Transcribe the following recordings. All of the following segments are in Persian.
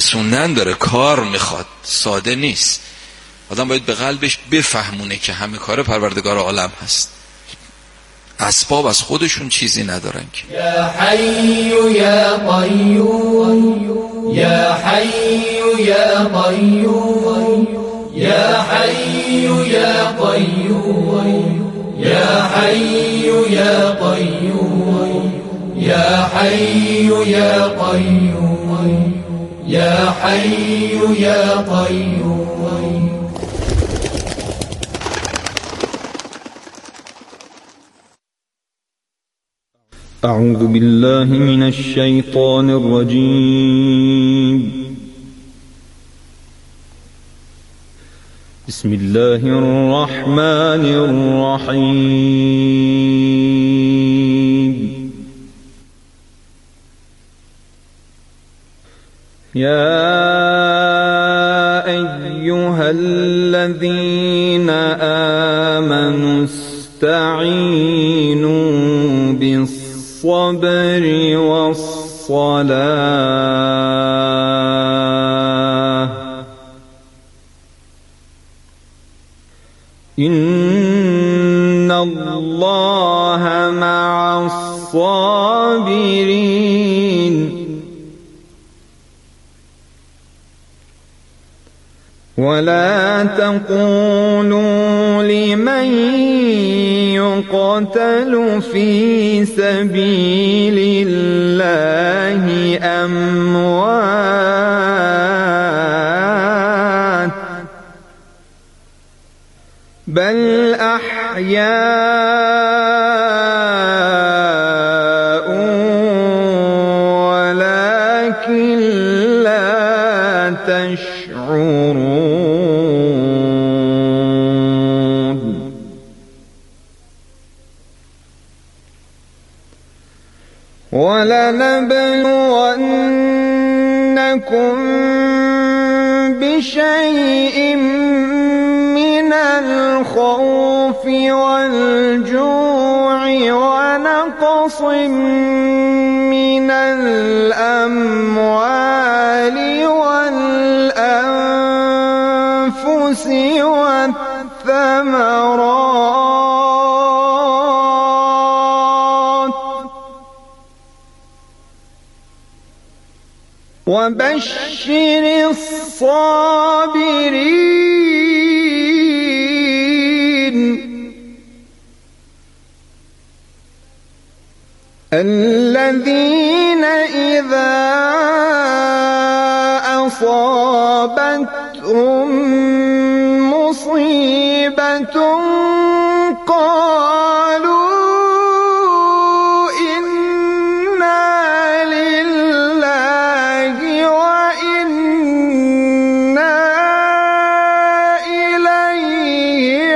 رسوندن داره، کار میخواد، ساده نیست. آدم باید به قلبش بفهمونه که همه کار پروردگار عالم هست. اسباب از خودشون چیزی ندارن که. یا حی یا قیوم یا حی یا قیوم یا حی یا قیوم یا حی یا قیوم یا حی یا قیوم یا حی یا قیوم. أعوذ بالله من الشيطان الرجيم. بسم الله الرحمن الرحيم. يا أيها الذين آمنوا استعينوا بالصبر والصلاة إن الله مع الصابرين. ولا تقولوا لمن يقتل في سبيل الله أموات بل أحياء ولكن لا تشعرون. ولنبلونكم بشيء من الخوف والجوع ونقص من الأموال والأنفس والثمرات وبشر الصابرين الذين إذا أصابتهم مصيبة قالوا إنا لله وإنا إليه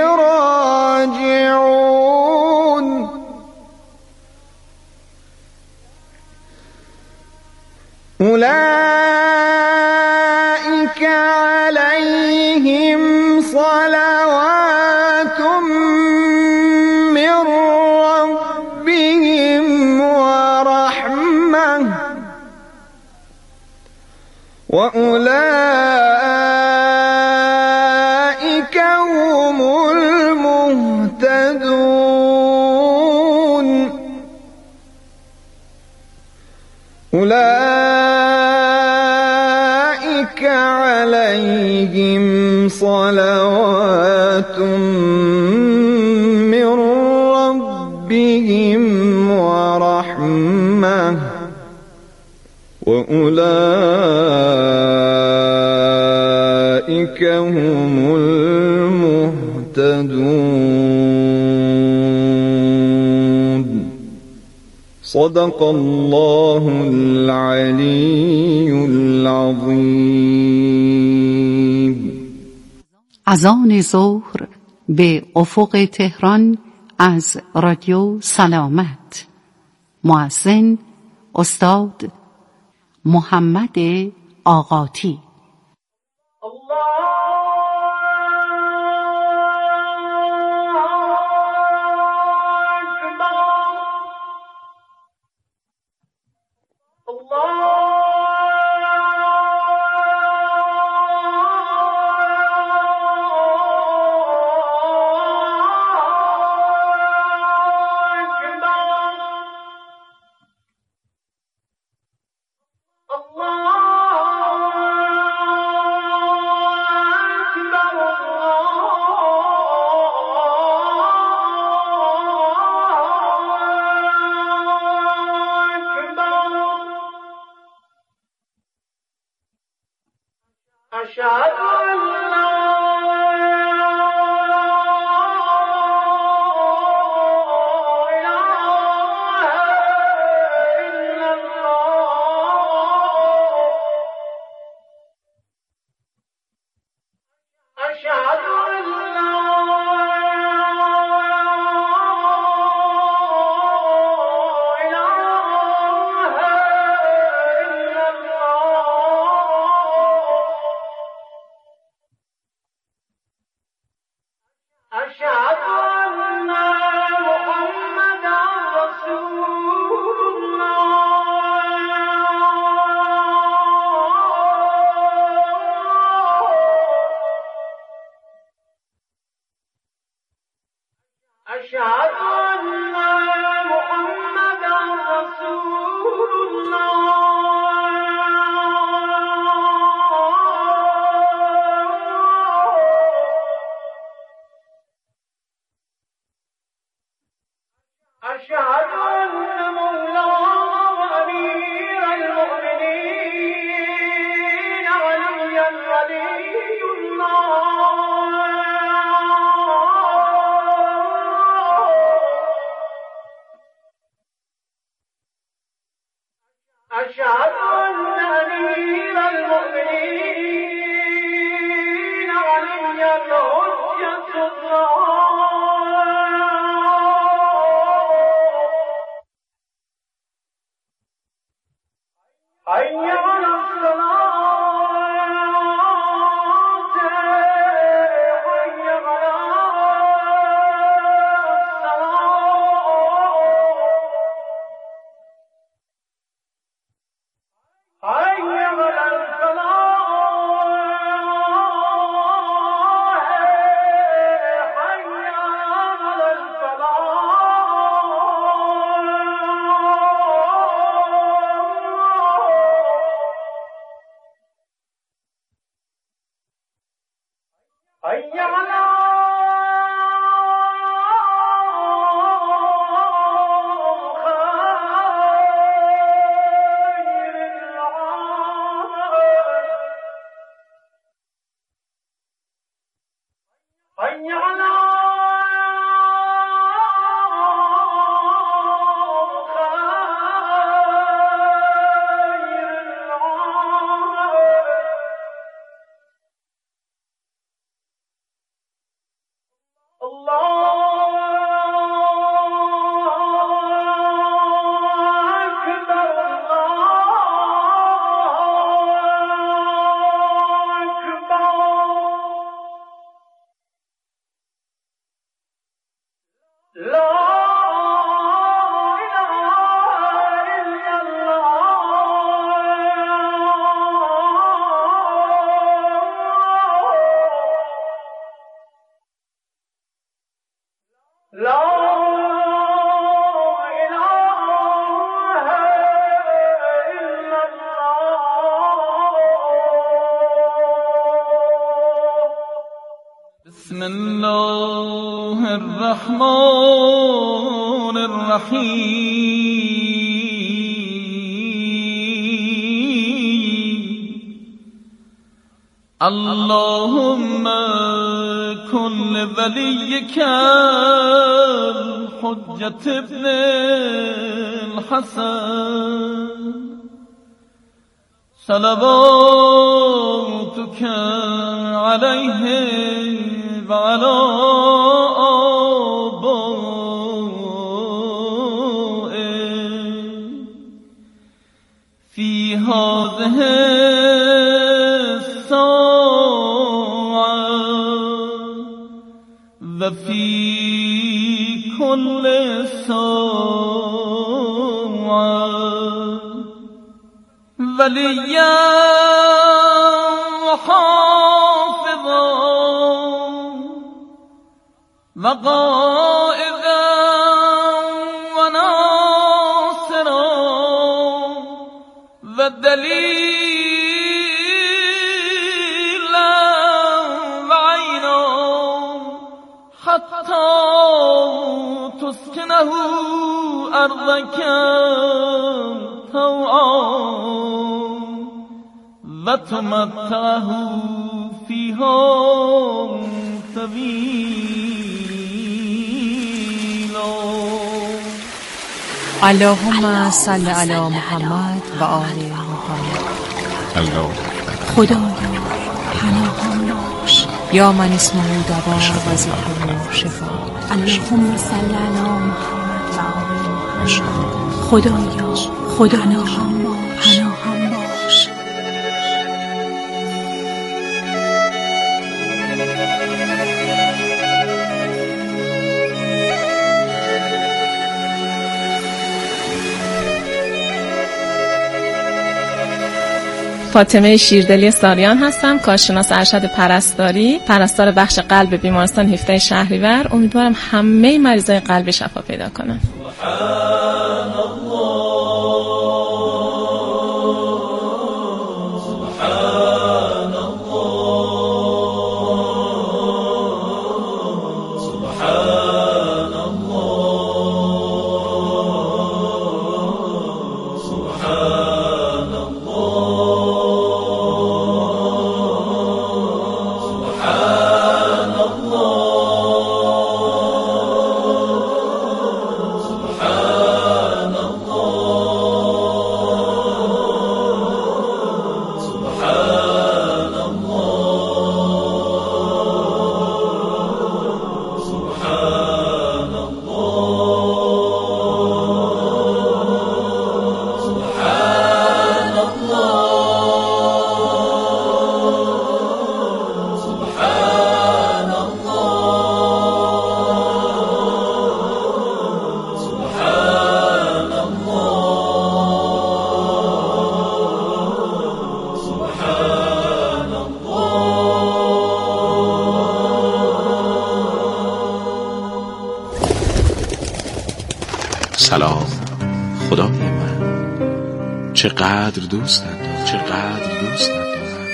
راجعون. أولئك عليهم صلوات من ربهم ورحمة وأولئك هم المهتدون. أولئك عليهم صلوات من ربهم ورحمة وأولئك هم المهتدون. صدق الله العلی العظیم. اذان ظهر به افق تهران از رادیو سلامت. مؤذن استاد محمد آقاتی. أشهد أن لا بسم الله الرحمن الرحيم اللهم كن لوليك الحجة ابن الحسن صلواتك عليه وعلى آبائه في هذه الساعة وفي كل ساعة وليا وحافظا وقائدا وناصرا ودليلا وعينا حتى تسكنه أرضك طوعا و تمتعه فیها طویلا. اللهم صل علی محمد و آل محمد. خدایا پناهم باش یا من اسمه دوا و ذکره شفا. اللهم صل علی محمد و آل محمد. خدایا پناهم باش. فاطمه شیردلی ساریان هستم، کارشناس ارشد پرستاری، پرستار بخش قلب بیمارستان 17 شهریور. امیدوارم همه مریضای قلب شفا پیدا کنن. سلام خدای من، چقدر دوستت دارم، چقدر دوستت دارم.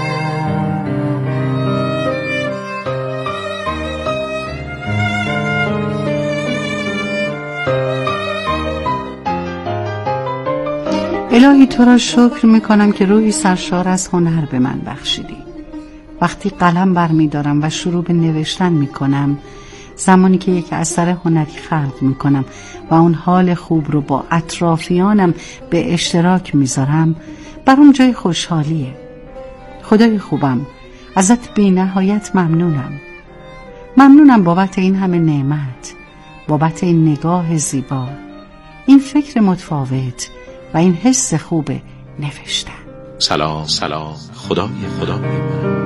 الهی تو را شکر میکنم که روحی سرشار از هنر به من بخشیدی. وقتی قلم برمیدارم و شروع به نوشتن میکنم، زمانی که یک اثر هنری خلق میکنم و اون حال خوب رو با اطرافیانم به اشتراک میذارم، برام جای خوشحالیه. خدای خوبم، ازت بی نهایت ممنونم بابت این همه نعمت، بابت این نگاه زیبا، این فکر متفاوت و این حس خوب نوشتن. سلام خدای من.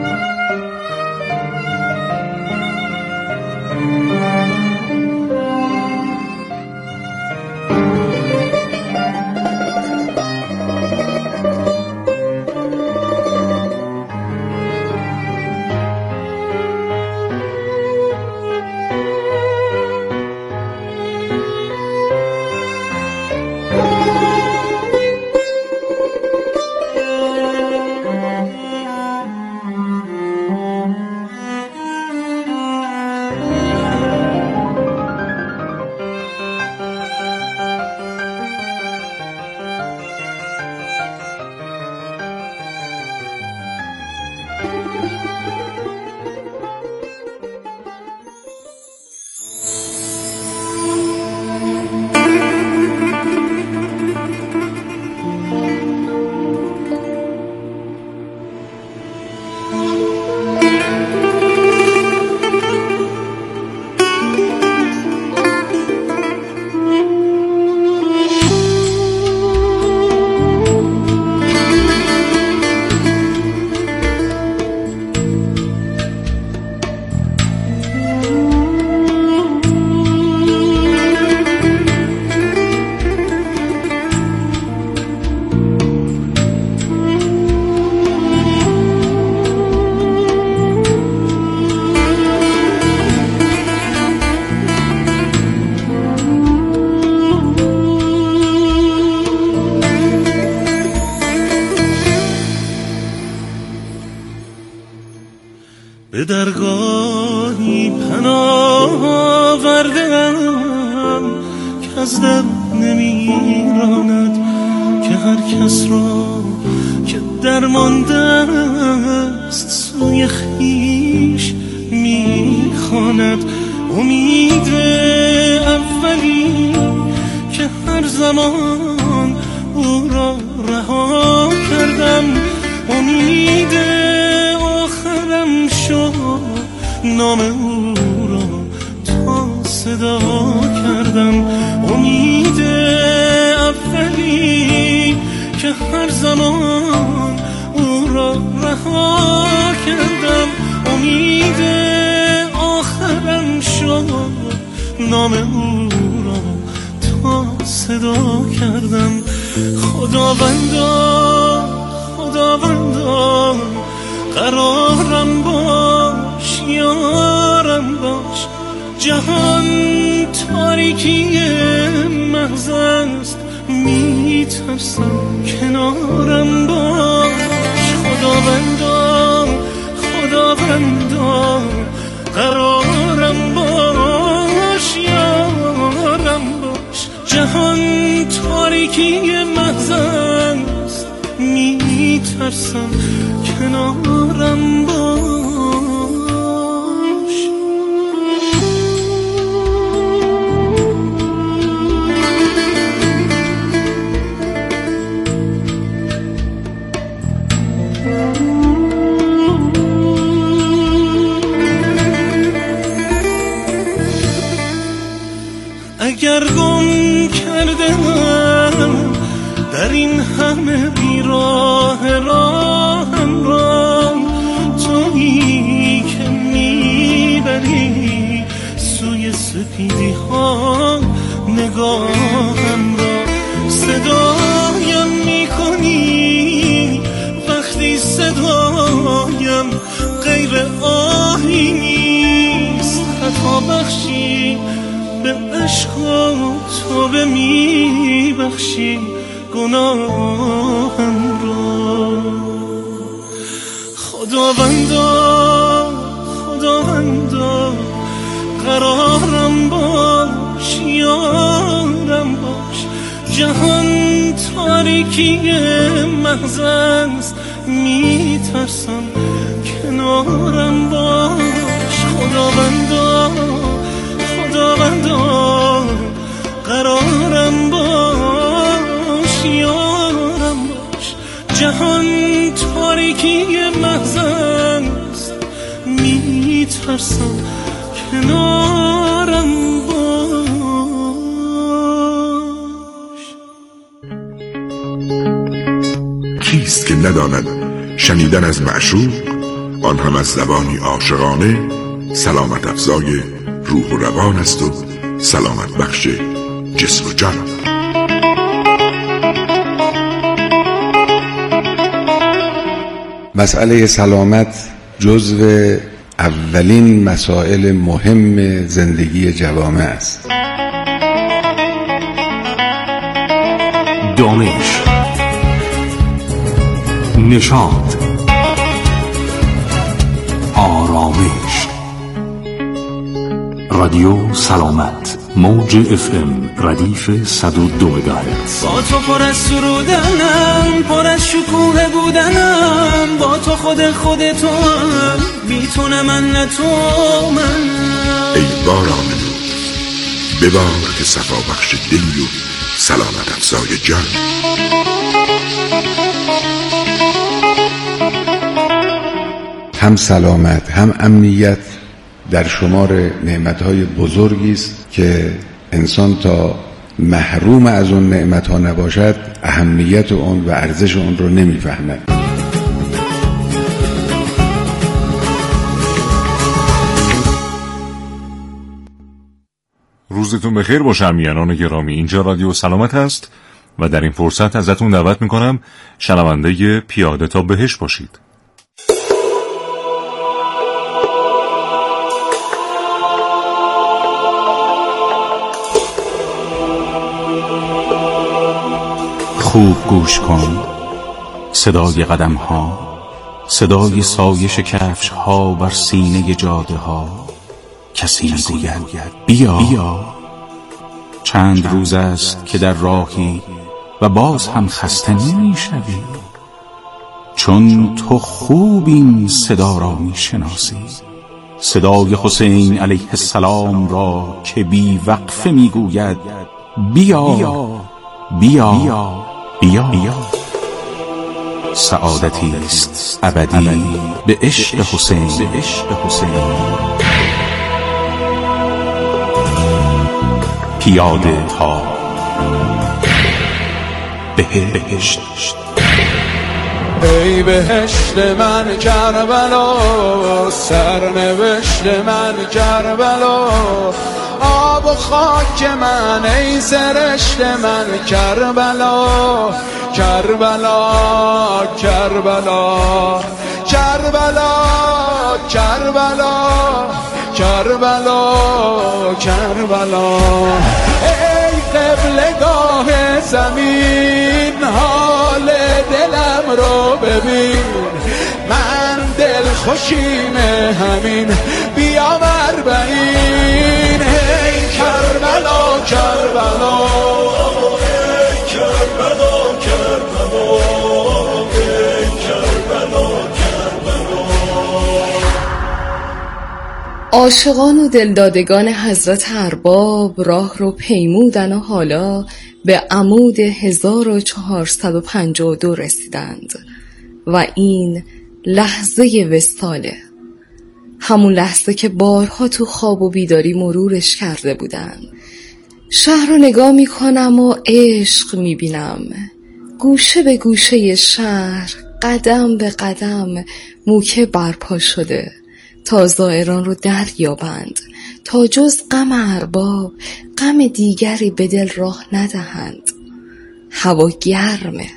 به درگاهی پناه آوردم که از در نمیراند، که هر کس را که درمانده است سوی خویش میخواند. امید اولی که هر زمان او را رها کردم، امید آخرم شد نام او را تا صدا کردم. امید اولی که هر زمان او را رها کردم، امید آخرم شد نام او را تا صدا کردم. خداوندا خداوندا قرارم باش، یارم باش. جهان تاریکی محض است، میترسم کنارم باش. خداوندا خداوندا قرارم باش، یارم باش. جهان تاریکی محض است، میترسم کنارم باش. اگر گم کردم در این همه بیراه راهم را، تویی که میبری سوی سپیدی ها نگاهم را. صدایم میکنی وقتی صدایم غیر آهی نیست. خطا بخشی به عشق تو به میبخشی گناهم را. خداوندا خداوندا قرارم باش، یارم باش. جهان تاریکی محض است، میترسم کنارم باش. خداوندا خداوندا قرارم باش، یارم باش. جهان تاریکی محض است، میترسم کنارم باش. کیست که نداند شنیدن از معشوق، آن هم از زبانی عاشقانه، سلامت افزای روح و روان است و سلامت بخش جسم و جان. مسئله سلامت جزو اولین مسائل مهم زندگی جوامع است. دانش، نشاط، آرامش. رادیو سلامت، موج FM ردیف 102 مگاهرتز. با تو پر از سرودنم، پر از شکوه بودنم. با تو خودتوام، میتونه من نه تو من. ای باران نور ببار که صفا بخش دلی و سلامت افزای جان. هم سلامت هم امنیت در شمار نعمتهای بزرگی است که انسان تا محروم از اون نعمتها نباشد اهمیت اون و ارزش اون رو نمیفهمد. روزتون بخیر باشه امیانان گرامی. اینجا رادیو سلامت هست و در این فرصت ازتون دعوت میکنم شنونده پیاده تا بهشت باشید. خوب گوش کن، صدای قدم ها، صدای سایش کفش ها بر سینه جاده ها. کسی میگوید بیا. چند روز است که در راهی و باز هم خسته نمیشوی. چون تو خوب این صدا را می شناسی، صدای حسین علیه السلام را که بی وقفه می گوید بیا بیا بیا بیا, بیا. سعادتی است ابدی به عشق حسین. پیاده تا بهشت. ای بهشت من کربلا، سرنوشت من کربلا، آب و خاک من ای سرشت من کربلا، کربلا کربلا کربلا کربلا کربلا کربلا. ای قبلگاه زمین حال دلم رو ببین، من دل خوشیم همین بیا مربعین. ای کربلا کربلا ای کربلا کربلا ای کربلا کربلا. عاشقان و دلدادگان حضرت ارباب راه رو پیمودن و حالا به عمود 1452 رسیدند و این لحظه وصاله، همون لحظه که بارها تو خواب و بیداری مرورش کرده بودن. شهر رو نگاه میکنم و عشق میبینم، گوشه به گوشه شهر قدم به قدم موکه برپا شده تا زائران رو دریابند، تا جز غم ارباب غم دیگری به دل راه ندهند. هوا گرمه،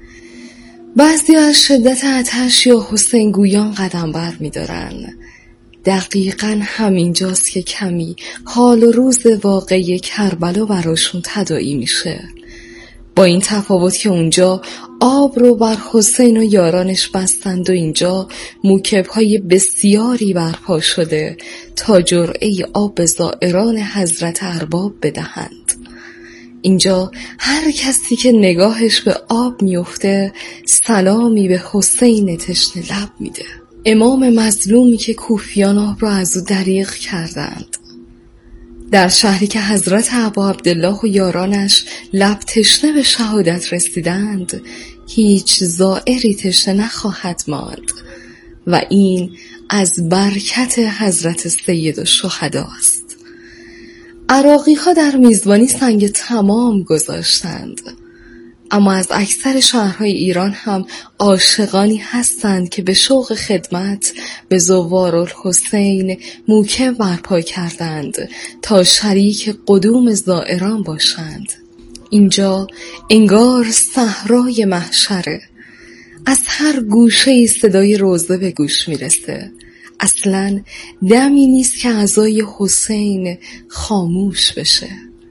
بعضی از شدت آتش یا حسین گویان قدم بر می دارن. دقیقاً همینجاست که کمی حال و روز واقعی کربلا براشون تداعی میشه، با این تفاوت که اونجا آب رو بر حسین و یارانش بستند و اینجا موکب‌های بسیاری برپا شده تا جرعه آب به زائران حضرت ارباب بدهند. اینجا هر کسی که نگاهش به آب میفته سلامی به حسین تشنه لب میده، امام مظلومی که کوفیان آب را از او دریغ کردند. در شهری که حضرت ابا عبدالله و یارانش لب تشنه به شهادت رسیدند، هیچ زائری تشنه نخواهد ماند و این از برکت حضرت سید الشهدا است. عراقی ها در میزبانی سنگ تمام گذاشتند، اما از اکثر شهرهای ایران هم عاشقانی هستند که به شوق خدمت به زوارالحسین موکب برپا کردند تا شریک قدوم زائران باشند. اینجا انگار صحرای محشره، از هر گوشه صدای روضه به گوش میرسه. اصلاً دمی نیست که اعضای حسین خاموش بشه.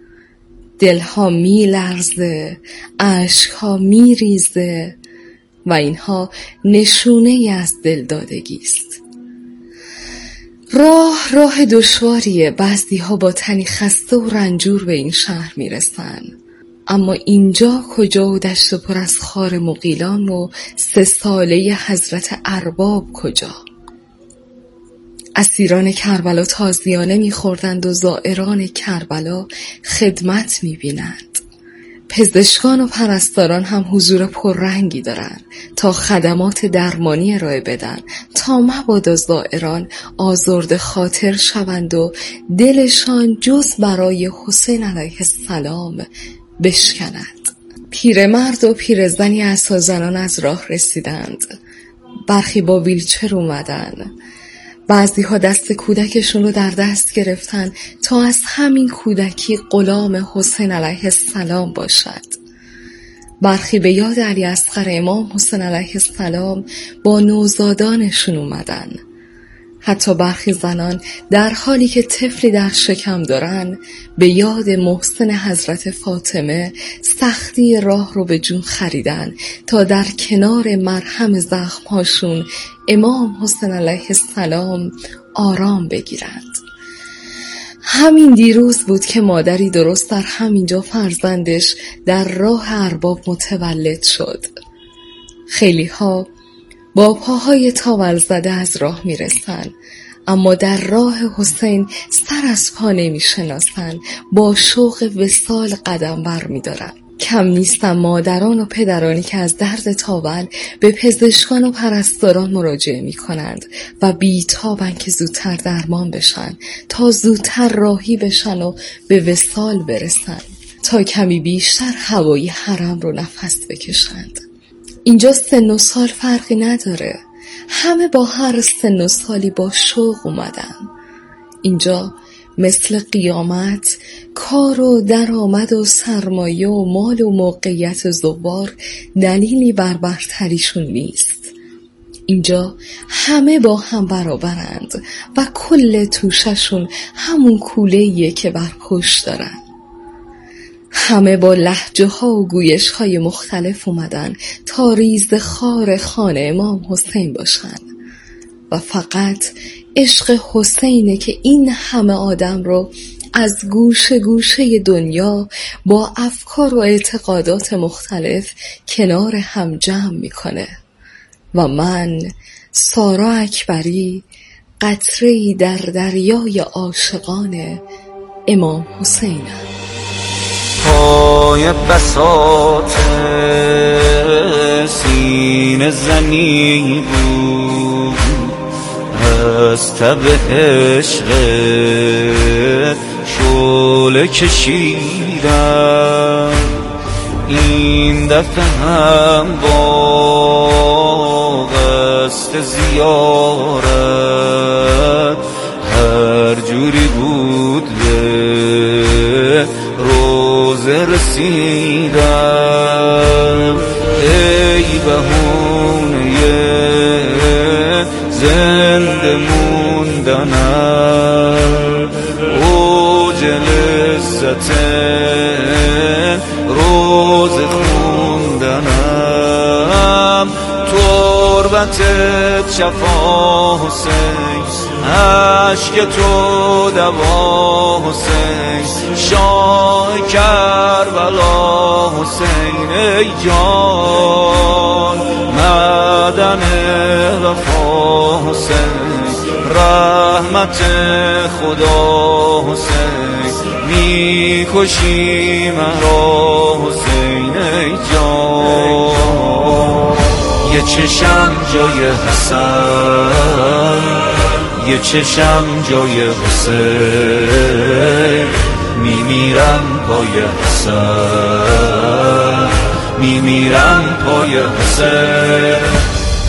دلها می لرزه، اشکها می ریزه و اینها نشونه از دلدادگی است. راه دشواریه، بعضی ها با تنی خسته و رنجور به این شهر می رسن. اما اینجا کجا و دشت پر از خار مغیلان و 3 ساله حضرت ارباب کجا؟ اسیران کربلا تازیانه می‌خوردند و زائران کربلا خدمت می‌بینند. پزشکان و پرستاران هم حضور پررنگی دارند تا خدمات درمانی ارائه بدن تا مبادا زائران آزرده خاطر شوند و دلشان جز برای حسین علیه السلام بشکند. پیرمرد و پیرزنی عصازنان از راه رسیدند، برخی با ویلچر اومدن، بعضی ها دست کودکشون رو در دست گرفتن تا از همین کودکی غلام حسین علیه السلام باشد. برخی به یاد علی اصغر امام حسین علیه السلام با نوزادانشون اومدن. حتی برخی زنان در حالی که طفلی در شکم دارن به یاد محسن حضرت فاطمه سختی راه رو به جون خریدن تا در کنار مرهم زخمهاشون امام حسین علیه السلام آرام بگیرند. همین دیروز بود که مادری درست در همینجا فرزندش در راه ارباب متولد شد. خیلی ها با پاهای تاول زده از راه میرسن، اما در راه حسین سر از پا نمیشناسن، با شوق وصال قدم بر میدارن. کم نیستن مادران و پدرانی که از درد تاول به پزشکان و پرستاران مراجعه می کنند و بیتابن که زودتر درمان بشن تا زودتر راهی بشن و به وصال برسن، تا کمی بیشتر هوای حرم رو نفس بکشند. اینجا سن و سال فرقی نداره، همه با هر سن و سالی با شوق اومدن. اینجا مثل قیامت کار و درآمد و سرمایه و مال و موقعیت زوار دلیلی بر برتریشون نیست. اینجا همه با هم برابرند و کل توششون همون کوله‌ایه که بر پشت دارن. همه با لهجه ها و گویش های مختلف اومدن تا ریز خار خانه امام حسین باشن و فقط عشق حسینه که این همه آدم رو از گوشه گوشه دنیا با افکار و اعتقادات مختلف کنار هم جمع میکنه. و من سارا اکبری قطره‌ای در دریای عاشقان امام حسینم. پای بساط سینه زنی بود از تب عشق شعله کشیدم، این دفعه هم با قصد زیارت هر جوری بود به روزه رسیدم. ای بهونه زنده موندنم، اوج لذت روز خوندنم، تربتت شفا حسین، عشق تو دوا حسین، شاه کربلا حسین، ای جان معدن وفا حسین، رحمت خدا حسین، میکشی مرا حسین، ای جان. یه چشم جای حسن، یه چشم جای حسین، میمیرم پای حسین، میمیرم پای حسین.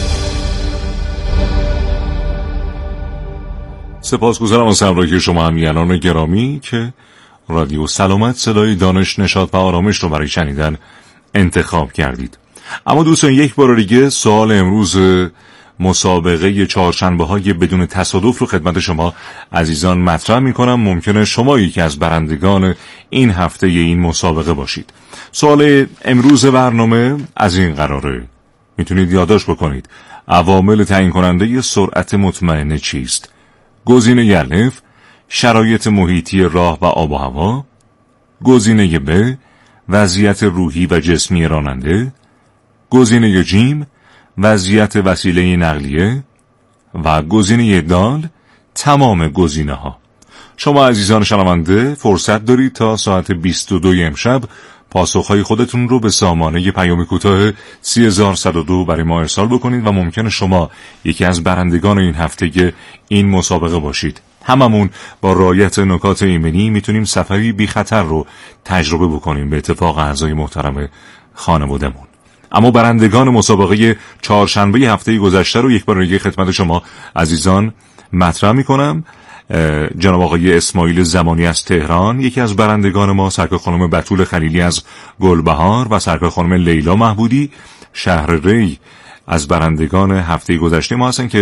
سپاسگزارم از همراهی شما همیهنان گرامی که رادیو سلامت صدای دانش، نشاط و آرامش رو برای شنیدن انتخاب کردید. اما دوستان یک بار دیگه سوال امروز مسابقه چهارشنبه‌های بدون تصادف رو خدمت شما عزیزان مطرح می‌کنم. ممکنه شما یکی از برندگان این هفته این مسابقه باشید. سوال امروز برنامه از این قراره، میتونید یادداشت بکنید. عوامل تعیین کننده سرعت مطمئنه چیست؟ گزینه الف شرایط محیطی راه و آب و هوا، گزینه ب وضعیت روحی و جسمی راننده، گزینه جیم وضعیت وسیله نقلیه و گزینه د تمام گزینه ها. شما عزیزان شنونده فرصت دارید تا ساعت 22 امشب پاسخهای خودتون رو به سامانه پیام کوتاه 30102 برای ما ارسال بکنید و ممکنه شما یکی از برندگان این هفته این مسابقه باشید. هممون با رعایت نکات ایمنی میتونیم سفری بی خطر رو تجربه بکنیم به اتفاق اعضای محترم خانواده‌مون. اما برندگان مسابقه چهارشنبه هفته گذشته رو یک بار دیگه خدمت شما عزیزان مطرح میکنم. جناب آقای اسماعیل زمانی از تهران یکی از برندگان ما، سرکار خانم بتول خلیلی از گلبهار و سرکار خانم لیلا محبودی شهر ری از برندگان هفته گذشته ما هستن که